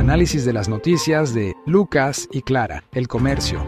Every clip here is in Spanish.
análisis de las noticias de Lucas y Clara, El Comercio.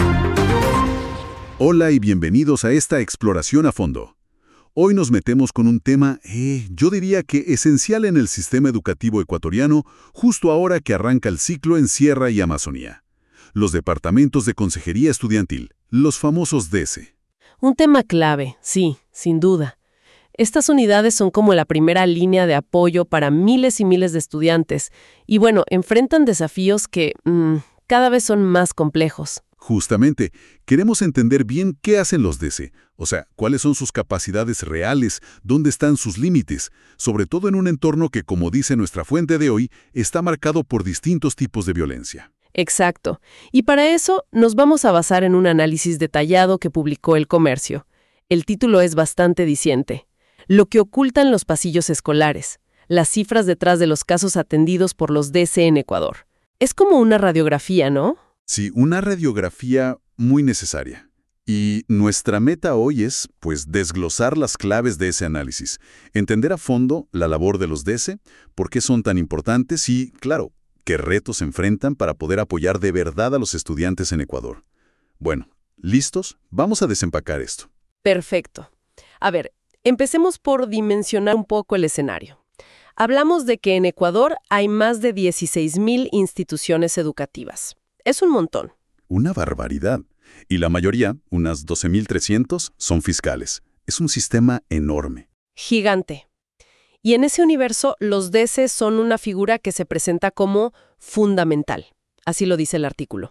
Hola y bienvenidos a esta exploración a fondo. Hoy nos metemos con un tema, yo diría que esencial en el sistema educativo ecuatoriano, justo ahora que arranca el ciclo en Sierra y Amazonía. Los departamentos de consejería estudiantil, los famosos DECE. Un tema clave, sí, sin duda. Estas unidades son como la primera línea de apoyo para miles y miles de estudiantes y enfrentan desafíos que cada vez son más complejos. Justamente, queremos entender bien qué hacen los DECE, o sea, cuáles son sus capacidades reales, dónde están sus límites, sobre todo en un entorno que, como dice nuestra fuente de hoy, está marcado por distintos tipos de violencia. Exacto. Y para eso nos vamos a basar en un análisis detallado que publicó El Comercio. El título es bastante diciente. Lo que ocultan los pasillos escolares, las cifras detrás de los casos atendidos por los DECE en Ecuador. Es como una radiografía, ¿no? Sí, una radiografía muy necesaria. Y nuestra meta hoy es, desglosar las claves de ese análisis, entender a fondo la labor de los DECE, por qué son tan importantes y, claro, qué retos enfrentan para poder apoyar de verdad a los estudiantes en Ecuador. Bueno, ¿listos? Vamos a desempacar esto. Perfecto. A ver, empecemos por dimensionar un poco el escenario. Hablamos de que en Ecuador hay más de 16,000 instituciones educativas. Es un montón. Una barbaridad. Y la mayoría, unas 12,300, son fiscales. Es un sistema enorme. Gigante. Y en ese universo, los DECE son una figura que se presenta como fundamental. Así lo dice el artículo.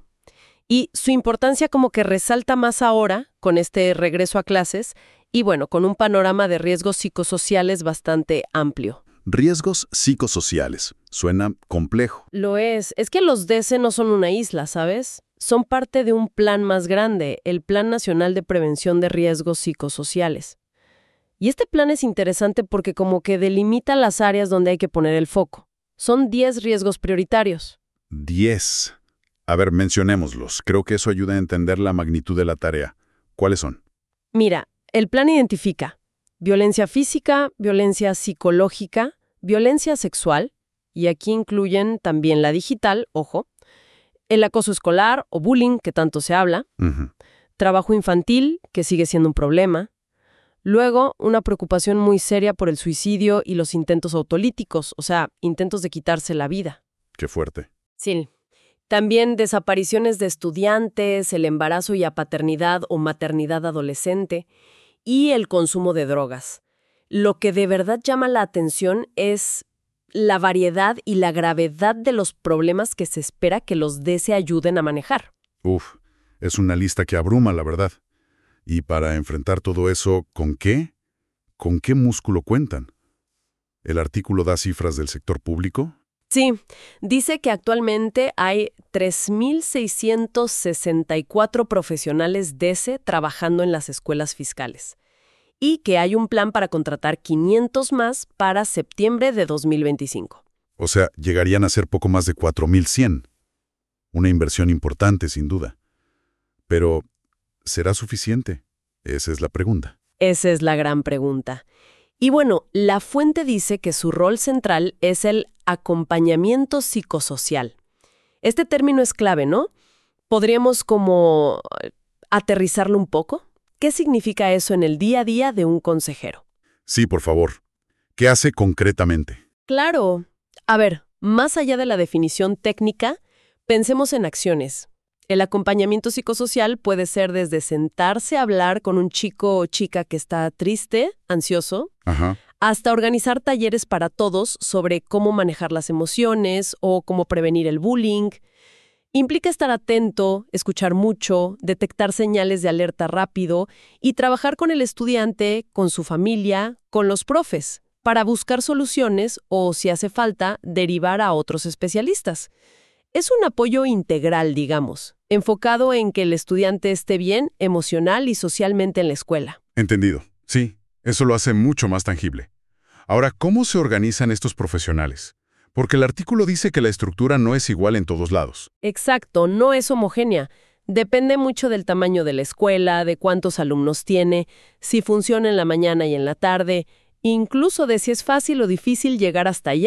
Y su importancia como que resalta más ahora, con este regreso a clases, y con un panorama de riesgos psicosociales bastante amplio. Riesgos psicosociales. Suena complejo. Lo es. Es que los DECE no son una isla, ¿sabes? Son parte de un plan más grande, el Plan Nacional de Prevención de Riesgos Psicosociales. Y este plan es interesante porque como que delimita las áreas donde hay que poner el foco. Son 10 riesgos prioritarios. 10. A ver, mencionémoslos. Creo que eso ayuda a entender la magnitud de la tarea. ¿Cuáles son? Mira, el plan identifica violencia física, violencia psicológica, violencia sexual, y aquí incluyen también la digital, ojo, el acoso escolar o bullying, que tanto se habla, trabajo infantil, que sigue siendo un problema, luego una preocupación muy seria por el suicidio y los intentos autolíticos, o sea, intentos de quitarse la vida. Qué fuerte. Sí. También desapariciones de estudiantes, el embarazo y apaternidad o maternidad adolescente, y el consumo de drogas. Lo que de verdad llama la atención es la variedad y la gravedad de los problemas que se espera que los DECE ayuden a manejar. Es una lista que abruma, la verdad. Y para enfrentar todo eso, ¿con qué? ¿Con qué músculo cuentan? ¿El artículo da cifras del sector público? Sí, dice que actualmente hay 3,664 profesionales DECE trabajando en las escuelas fiscales y que hay un plan para contratar 500 más para septiembre de 2025. O sea, llegarían a ser poco más de 4,100. Una inversión importante, sin duda. Pero, ¿será suficiente? Esa es la pregunta. Esa es la gran pregunta. Y la fuente dice que su rol central es el acompañamiento psicosocial. Este término es clave, ¿no? ¿Podríamos como aterrizarlo un poco? ¿Qué significa eso en el día a día de un consejero? Sí, por favor. ¿Qué hace concretamente? Claro. A ver, más allá de la definición técnica, pensemos en acciones. El acompañamiento psicosocial puede ser desde sentarse a hablar con un chico o chica que está triste, ansioso, hasta organizar talleres para todos sobre cómo manejar las emociones o cómo prevenir el bullying. Implica estar atento, escuchar mucho, detectar señales de alerta rápido y trabajar con el estudiante, con su familia, con los profes, para buscar soluciones o, si hace falta, derivar a otros especialistas. Es un apoyo integral, digamos, enfocado en que el estudiante esté bien emocional y socialmente en la escuela. Entendido. Sí, eso lo hace mucho más tangible. Ahora, ¿cómo se organizan estos profesionales? Porque el artículo dice que la estructura no es igual en todos lados. Exacto, no es homogénea. Depende mucho del tamaño de la escuela, de cuántos alumnos tiene, si funciona en la mañana y en la tarde, incluso de si es fácil o difícil llegar hasta allá.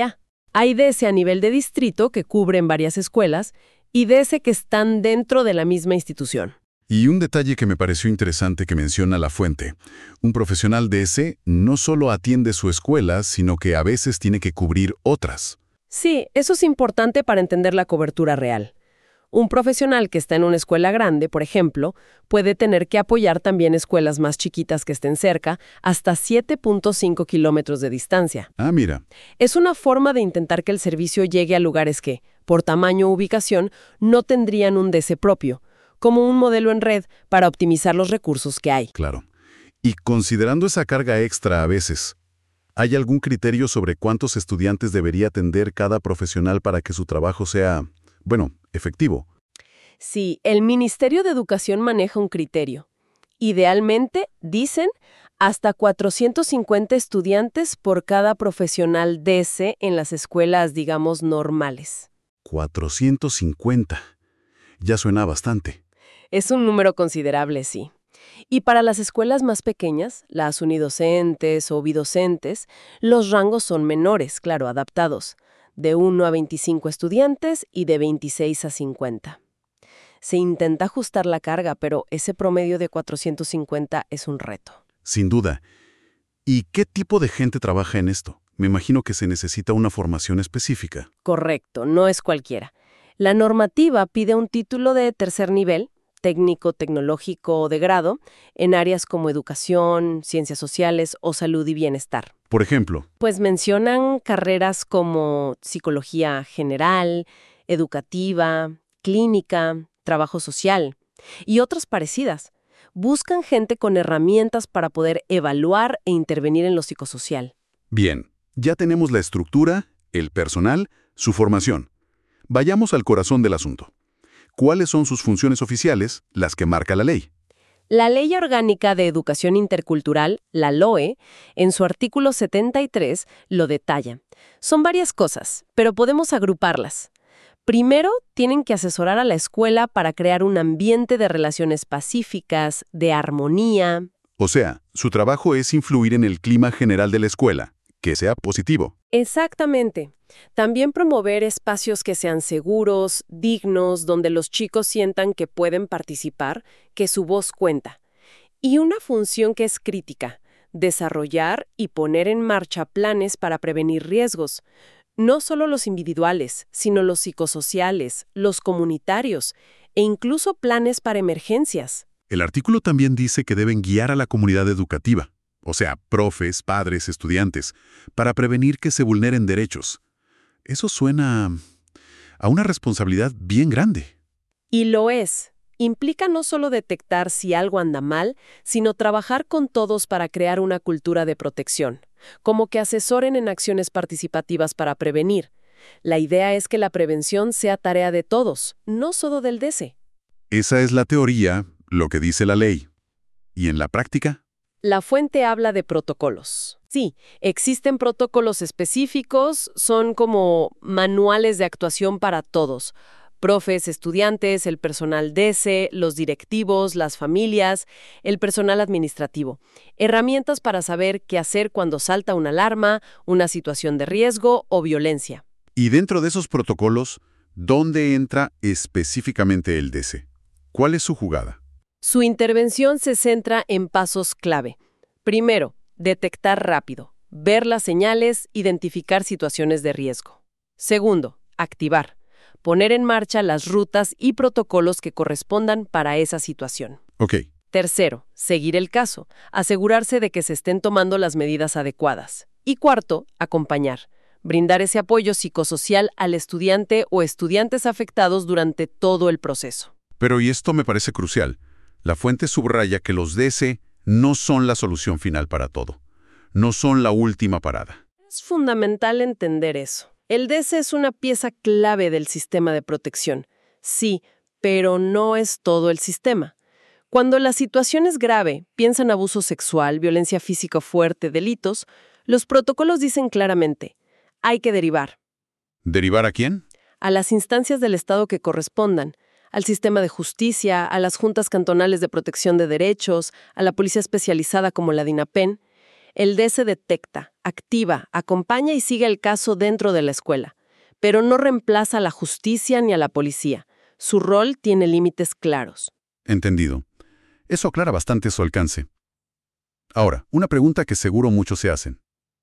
Hay DESE a nivel de distrito que cubren varias escuelas y DESE que están dentro de la misma institución. Y un detalle que me pareció interesante que menciona la fuente. Un profesional de ese no solo atiende su escuela, sino que a veces tiene que cubrir otras. Sí, eso es importante para entender la cobertura real. Un profesional que está en una escuela grande, por ejemplo, puede tener que apoyar también escuelas más chiquitas que estén cerca, hasta 7.5 kilómetros de distancia. Ah, mira. Es una forma de intentar que el servicio llegue a lugares que, por tamaño o ubicación, no tendrían un DESE propio, como un modelo en red para optimizar los recursos que hay. Claro. Y considerando esa carga extra a veces, ¿hay algún criterio sobre cuántos estudiantes debería atender cada profesional para que su trabajo sea, efectivo? Sí, el Ministerio de Educación maneja un criterio. Idealmente, dicen, hasta 450 estudiantes por cada profesional DESE en las escuelas, digamos, normales. 450. Ya suena bastante. Es un número considerable, sí. Y para las escuelas más pequeñas, las unidocentes o bidocentes, los rangos son menores, claro, adaptados, de 1 a 25 estudiantes y de 26 a 50. Se intenta ajustar la carga, pero ese promedio de 450 es un reto. Sin duda. ¿Y qué tipo de gente trabaja en esto? Me imagino que se necesita una formación específica. Correcto, no es cualquiera. La normativa pide un título de tercer nivel, técnico, tecnológico o de grado, en áreas como educación, ciencias sociales o salud y bienestar. Por ejemplo, Pues mencionan carreras como psicología general, educativa, clínica, trabajo social y otras parecidas. Buscan gente con herramientas para poder evaluar e intervenir en lo psicosocial. bien, ya tenemos la estructura, el personal, su formación. Vayamos al corazón del asunto. ¿Cuáles son sus funciones oficiales, las que marca la ley? La Ley Orgánica de Educación Intercultural, la LOE, en su artículo 73 lo detalla. Son varias cosas, pero podemos agruparlas. Primero, tienen que asesorar a la escuela para crear un ambiente de relaciones pacíficas, de armonía. O sea, su trabajo es influir en el clima general de la escuela, que sea positivo. Exactamente. También promover espacios que sean seguros, dignos, donde los chicos sientan que pueden participar, que su voz cuenta. Y una función que es crítica, desarrollar y poner en marcha planes para prevenir riesgos. No solo los individuales, sino los psicosociales, los comunitarios e incluso planes para emergencias. El artículo también dice que deben guiar a la comunidad educativa, o sea, profes, padres, estudiantes, para prevenir que se vulneren derechos. Eso suena a una responsabilidad bien grande. Y lo es. Implica no solo detectar si algo anda mal, sino trabajar con todos para crear una cultura de protección, como que asesoren en acciones participativas para prevenir. La idea es que la prevención sea tarea de todos, no solo del DESE. Esa es la teoría, lo que dice la ley. ¿Y en la práctica? La fuente habla de protocolos. Sí, existen protocolos específicos, son como manuales de actuación para todos. Profes, estudiantes, el personal DESE, los directivos, las familias, el personal administrativo. Herramientas para saber qué hacer cuando salta una alarma, una situación de riesgo o violencia. Y dentro de esos protocolos, ¿dónde entra específicamente el DESE? ¿Cuál es su jugada? Su intervención se centra en pasos clave. Primero, detectar rápido, ver las señales, identificar situaciones de riesgo. Segundo, activar. Poner en marcha las rutas y protocolos que correspondan para esa situación. Ok. Tercero, seguir el caso, asegurarse de que se estén tomando las medidas adecuadas. Y cuarto, acompañar, brindar ese apoyo psicosocial al estudiante o estudiantes afectados durante todo el proceso. Pero, y esto me parece crucial, la fuente subraya que los DESE no son la solución final para todo. No son la última parada. Es fundamental entender eso. El DESE es una pieza clave del sistema de protección. Sí, pero no es todo el sistema. Cuando la situación es grave, piensa en abuso sexual, violencia física fuerte, delitos, los protocolos dicen claramente, hay que derivar. ¿Derivar a quién? A las instancias del Estado que correspondan, al sistema de justicia, a las juntas cantonales de protección de derechos, a la policía especializada como la DINAPEN. El DC detecta, activa, acompaña y sigue el caso dentro de la escuela, pero no reemplaza a la justicia ni a la policía. Su rol tiene límites claros. Entendido. Eso aclara bastante su alcance. Ahora, una pregunta que seguro muchos se hacen.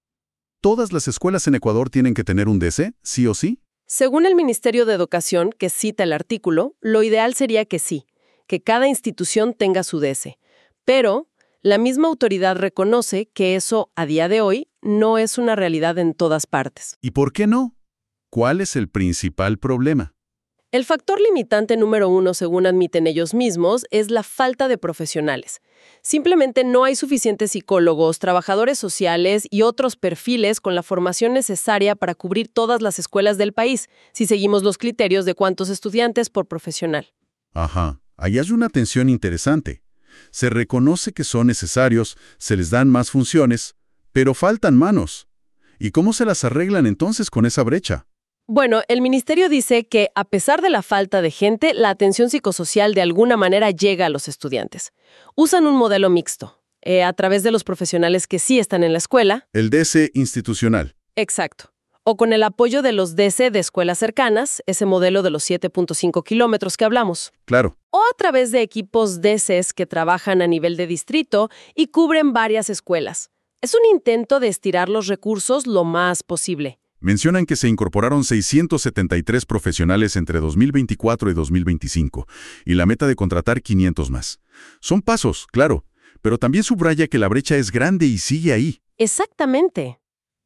¿Todas las escuelas en Ecuador tienen que tener un DC, sí o sí? Según el Ministerio de Educación, que cita el artículo, lo ideal sería que sí, que cada institución tenga su DC. Pero la misma autoridad reconoce que eso, a día de hoy, no es una realidad en todas partes. ¿Y por qué no? ¿Cuál es el principal problema? El factor limitante número 1, según admiten ellos mismos, es la falta de profesionales. Simplemente no hay suficientes psicólogos, trabajadores sociales y otros perfiles con la formación necesaria para cubrir todas las escuelas del país, si seguimos los criterios de cuántos estudiantes por profesional. Ajá, ahí hay una tensión interesante. Se reconoce que son necesarios, se les dan más funciones, pero faltan manos. ¿Y cómo se las arreglan entonces con esa brecha? Bueno, el ministerio dice que, a pesar de la falta de gente, la atención psicosocial de alguna manera llega a los estudiantes. Usan un modelo mixto, a través de los profesionales que sí están en la escuela. El DC institucional. Exacto. O con el apoyo de los DC de escuelas cercanas, ese modelo de los 7.5 kilómetros que hablamos. Claro. O a través de equipos DCs que trabajan a nivel de distrito y cubren varias escuelas. Es un intento de estirar los recursos lo más posible. Mencionan que se incorporaron 673 profesionales entre 2024 y 2025, y la meta de contratar 500 más. Son pasos, claro, pero también subraya que la brecha es grande y sigue ahí. Exactamente.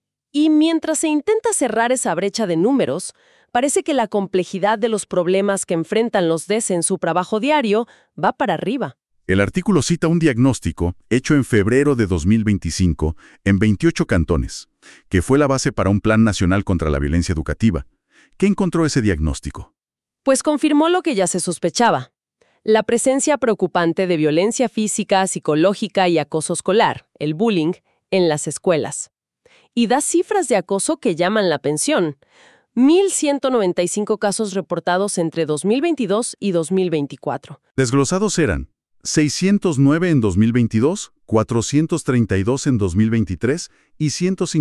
Y mientras se intenta cerrar esa brecha de números, parece que la complejidad de los problemas que enfrentan los DC en su trabajo diario va para arriba. El artículo cita un diagnóstico hecho en febrero de 2025 en 28 cantones, que fue la base para un Plan Nacional contra la Violencia Educativa. ¿Qué encontró ese diagnóstico? Pues confirmó lo que ya se sospechaba: la presencia preocupante de violencia física, psicológica y acoso escolar, el bullying, en las escuelas. Y da cifras de acoso que llaman la atención. 1.195 casos reportados entre 2022 y 2024. Desglosados eran 609 en 2022, 432 en 2023 y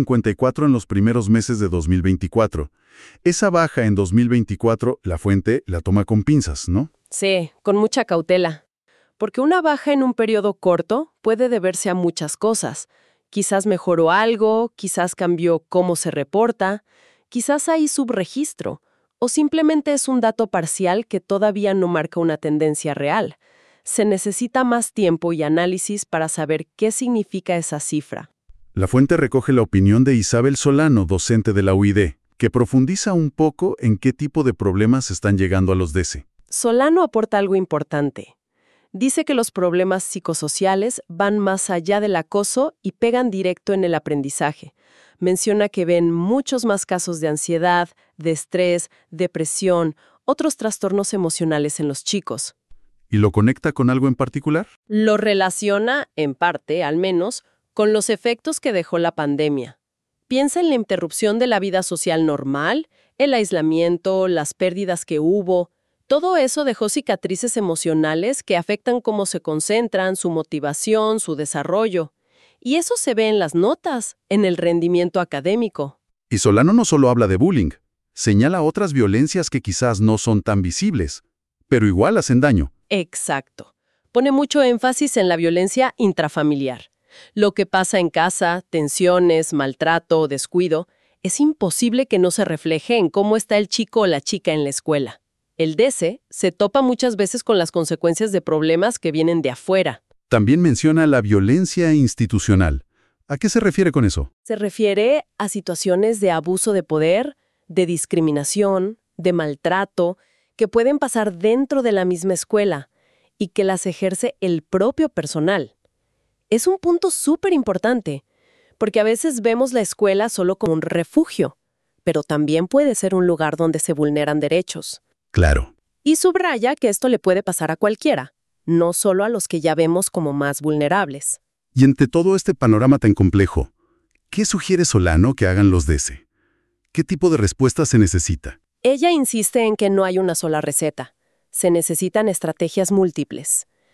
154 en los primeros meses de 2024. Esa baja en 2024, la fuente la toma con pinzas, ¿no? Sí, con mucha cautela. Porque una baja en un periodo corto puede deberse a muchas cosas. Quizás mejoró algo, quizás cambió cómo se reporta, quizás hay subregistro, o simplemente es un dato parcial que todavía no marca una tendencia real. Se necesita más tiempo y análisis para saber qué significa esa cifra. La fuente recoge la opinión de Isabel Solano, docente de la UID, que profundiza un poco en qué tipo de problemas están llegando a los DC. Solano aporta algo importante. Dice que los problemas psicosociales van más allá del acoso y pegan directo en el aprendizaje. Menciona que ven muchos más casos de ansiedad, de estrés, depresión, otros trastornos emocionales en los chicos. ¿Y lo conecta con algo en particular? Lo relaciona, en parte al menos, con los efectos que dejó la pandemia. Piensa en la interrupción de la vida social normal, el aislamiento, las pérdidas que hubo. Todo eso dejó cicatrices emocionales que afectan cómo se concentran, su motivación, su desarrollo. Y eso se ve en las notas, en el rendimiento académico. Y Solano no solo habla de bullying, señala otras violencias que quizás no son tan visibles, pero igual hacen daño. Exacto. Pone mucho énfasis en la violencia intrafamiliar. Lo que pasa en casa, tensiones, maltrato, descuido, es imposible que no se refleje en cómo está el chico o la chica en la escuela. El DC se topa muchas veces con las consecuencias de problemas que vienen de afuera. También menciona la violencia institucional. ¿A qué se refiere con eso? Se refiere a situaciones de abuso de poder, de discriminación, de maltrato, que pueden pasar dentro de la misma escuela y que las ejerce el propio personal. Es un punto súper importante, porque a veces vemos la escuela solo como un refugio, pero también puede ser un lugar donde se vulneran derechos. Claro. Y subraya que esto le puede pasar a cualquiera, no solo a los que ya vemos como más vulnerables. Y entre todo este panorama tan complejo, ¿qué sugiere Solano que hagan los DC? ¿Qué tipo de respuesta se necesita? Ella insiste en que no hay una sola receta. Se necesitan estrategias múltiples.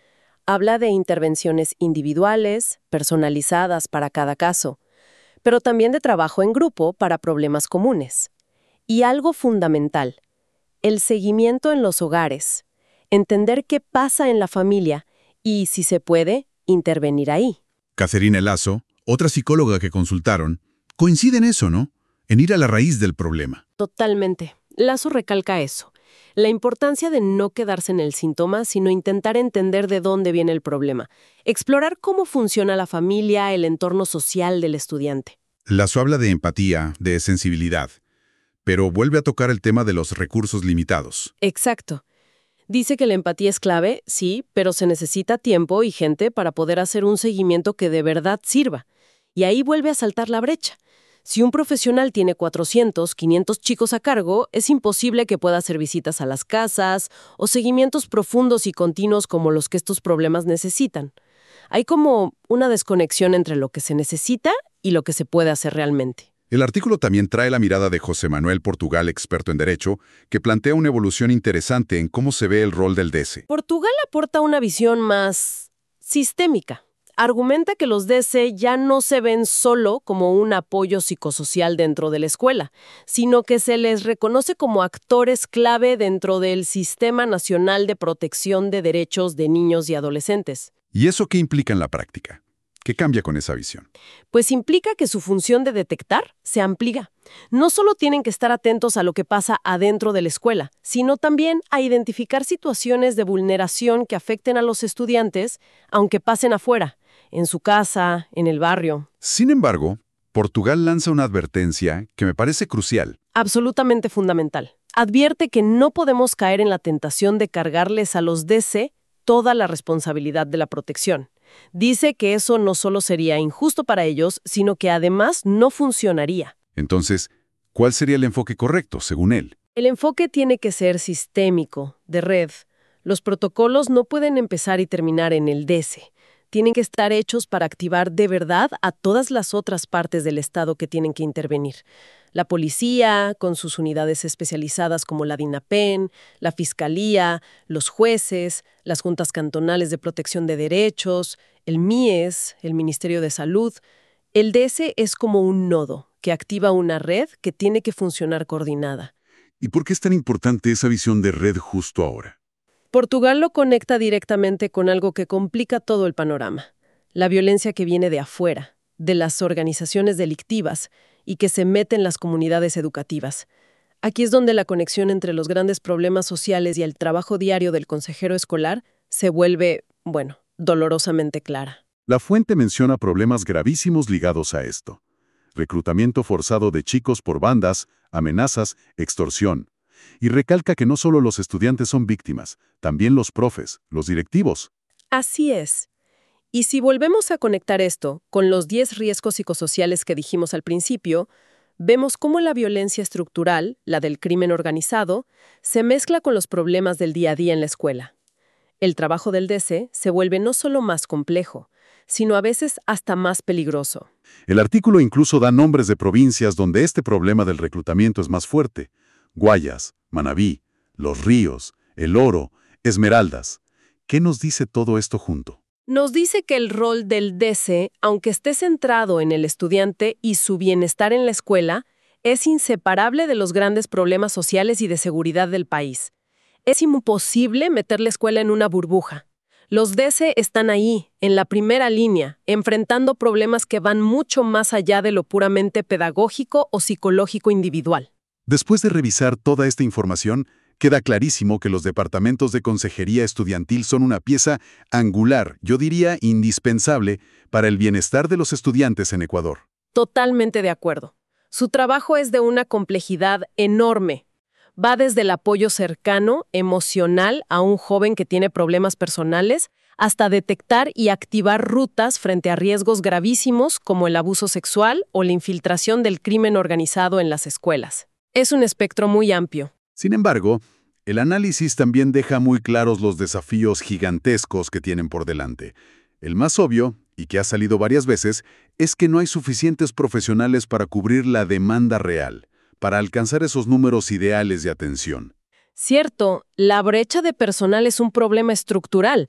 Habla de intervenciones individuales, personalizadas para cada caso, pero también de trabajo en grupo para problemas comunes. Y algo fundamental, el seguimiento en los hogares, entender qué pasa en la familia y, si se puede, intervenir ahí. Catherine Lazo, otra psicóloga que consultaron, coincide en eso, ¿no? En ir a la raíz del problema. Totalmente. Lazo recalca eso. La importancia de no quedarse en el síntoma, sino intentar entender de dónde viene el problema. Explorar cómo funciona la familia, el entorno social del estudiante. Lazo habla de empatía, de sensibilidad, pero vuelve a tocar el tema de los recursos limitados. Exacto. Dice que la empatía es clave, sí, pero se necesita tiempo y gente para poder hacer un seguimiento que de verdad sirva. Y ahí vuelve a saltar la brecha. Si un profesional tiene 400, 500 chicos a cargo, es imposible que pueda hacer visitas a las casas o seguimientos profundos y continuos como los que estos problemas necesitan. Hay como una desconexión entre lo que se necesita y lo que se puede hacer realmente. El artículo también trae la mirada de José Manuel Portugal, experto en Derecho, que plantea una evolución interesante en cómo se ve el rol del DC. Portugal aporta una visión más sistémica. Argumenta que los DC ya no se ven solo como un apoyo psicosocial dentro de la escuela, sino que se les reconoce como actores clave dentro del Sistema Nacional de Protección de Derechos de Niños y Adolescentes. ¿Y eso qué implica en la práctica? ¿Qué cambia con esa visión? Pues implica que su función de detectar se amplía. No solo tienen que estar atentos a lo que pasa adentro de la escuela, sino también a identificar situaciones de vulneración que afecten a los estudiantes, aunque pasen afuera, en su casa, en el barrio. Sin embargo, Portugal lanza una advertencia que me parece crucial. Absolutamente fundamental. Advierte que no podemos caer en la tentación de cargarles a los DC toda la responsabilidad de la protección. Dice que eso no solo sería injusto para ellos, sino que además no funcionaría. Entonces, ¿cuál sería el enfoque correcto, según él? El enfoque tiene que ser sistémico, de red. Los protocolos no pueden empezar y terminar en el DC. Tienen que estar hechos para activar de verdad a todas las otras partes del Estado que tienen que intervenir. La policía, con sus unidades especializadas como la DINAPEN, la Fiscalía, los jueces, las juntas cantonales de protección de derechos, el MIES, el Ministerio de Salud. El DS es como un nodo que activa una red que tiene que funcionar coordinada. ¿Y por qué es tan importante esa visión de red justo ahora? Portugal lo conecta directamente con algo que complica todo el panorama: la violencia que viene de afuera, de las organizaciones delictivas y que se mete en las comunidades educativas. Aquí es donde la conexión entre los grandes problemas sociales y el trabajo diario del consejero escolar se vuelve, dolorosamente clara. La fuente menciona problemas gravísimos ligados a esto: reclutamiento forzado de chicos por bandas, amenazas, extorsión. Y recalca que no solo los estudiantes son víctimas, también los profes, los directivos. Así es. Y si volvemos a conectar esto con los 10 riesgos psicosociales que dijimos al principio, vemos cómo la violencia estructural, la del crimen organizado, se mezcla con los problemas del día a día en la escuela. El trabajo del DC se vuelve no solo más complejo, sino a veces hasta más peligroso. El artículo incluso da nombres de provincias donde este problema del reclutamiento es más fuerte: Guayas, Manabí, Los Ríos, El Oro, Esmeraldas. ¿Qué nos dice todo esto junto? Nos dice que el rol del DC, aunque esté centrado en el estudiante y su bienestar en la escuela, es inseparable de los grandes problemas sociales y de seguridad del país. Es imposible meter la escuela en una burbuja. Los DC están ahí, en la primera línea, enfrentando problemas que van mucho más allá de lo puramente pedagógico o psicológico individual. Después de revisar toda esta información, queda clarísimo que los departamentos de consejería estudiantil son una pieza angular, yo diría indispensable, para el bienestar de los estudiantes en Ecuador. Totalmente de acuerdo. Su trabajo es de una complejidad enorme. Va desde el apoyo cercano, emocional, a un joven que tiene problemas personales, hasta detectar y activar rutas frente a riesgos gravísimos como el abuso sexual o la infiltración del crimen organizado en las escuelas. Es un espectro muy amplio. Sin embargo, el análisis también deja muy claros los desafíos gigantescos que tienen por delante. El más obvio, y que ha salido varias veces, es que no hay suficientes profesionales para cubrir la demanda real, para alcanzar esos números ideales de atención. Cierto, la brecha de personal es un problema estructural,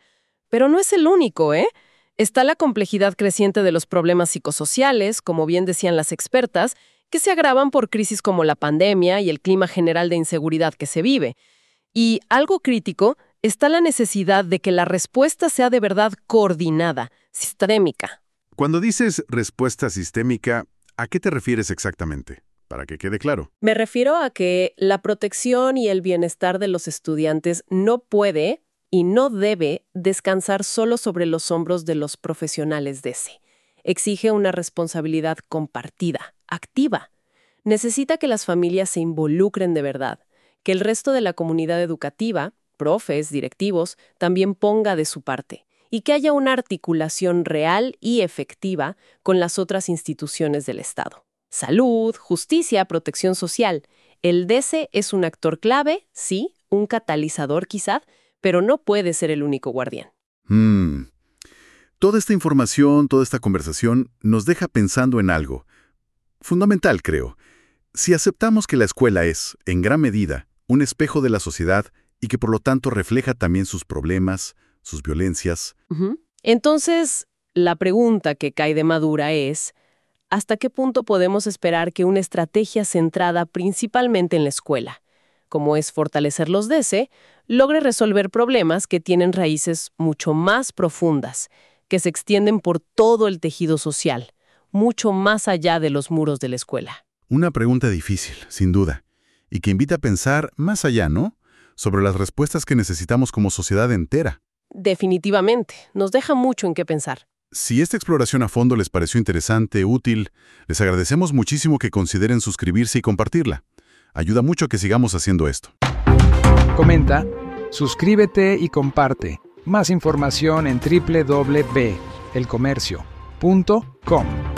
Pero no es el único, ¿eh? Está la complejidad creciente de los problemas psicosociales, como bien decían las expertas, que se agravan por crisis como la pandemia y el clima general de inseguridad que se vive. Y algo crítico, está la necesidad de que la respuesta sea de verdad coordinada, sistémica. Cuando dices respuesta sistémica, ¿a qué te refieres exactamente? Para que quede claro. Me refiero a que la protección y el bienestar de los estudiantes no puede y no debe descansar solo sobre los hombros de los profesionales de ese. Exige una responsabilidad compartida, activa. Necesita que las familias se involucren de verdad, que el resto de la comunidad educativa, profes, directivos, también ponga de su parte, y que haya una articulación real y efectiva con las otras instituciones del Estado. Salud, justicia, protección social. El DESE es un actor clave, sí, un catalizador quizá, pero no puede ser el único guardián. Toda esta información, toda esta conversación nos deja pensando en algo fundamental, creo. Si aceptamos que la escuela es, en gran medida, un espejo de la sociedad y que por lo tanto refleja también sus problemas, sus violencias. Entonces, la pregunta que cae de madura es, ¿hasta qué punto podemos esperar que una estrategia centrada principalmente en la escuela, como es fortalecer los DESE, logre resolver problemas que tienen raíces mucho más profundas, que se extienden por todo el tejido social, mucho más allá de los muros de la escuela? Una pregunta difícil, sin duda, y que invita a pensar más allá, ¿no? Sobre las respuestas que necesitamos como sociedad entera. Definitivamente, nos deja mucho en qué pensar. Si esta exploración a fondo les pareció interesante, útil, les agradecemos muchísimo que consideren suscribirse y compartirla. Ayuda mucho que sigamos haciendo esto. Comenta, suscríbete y comparte. Más información en www.elcomercio.com.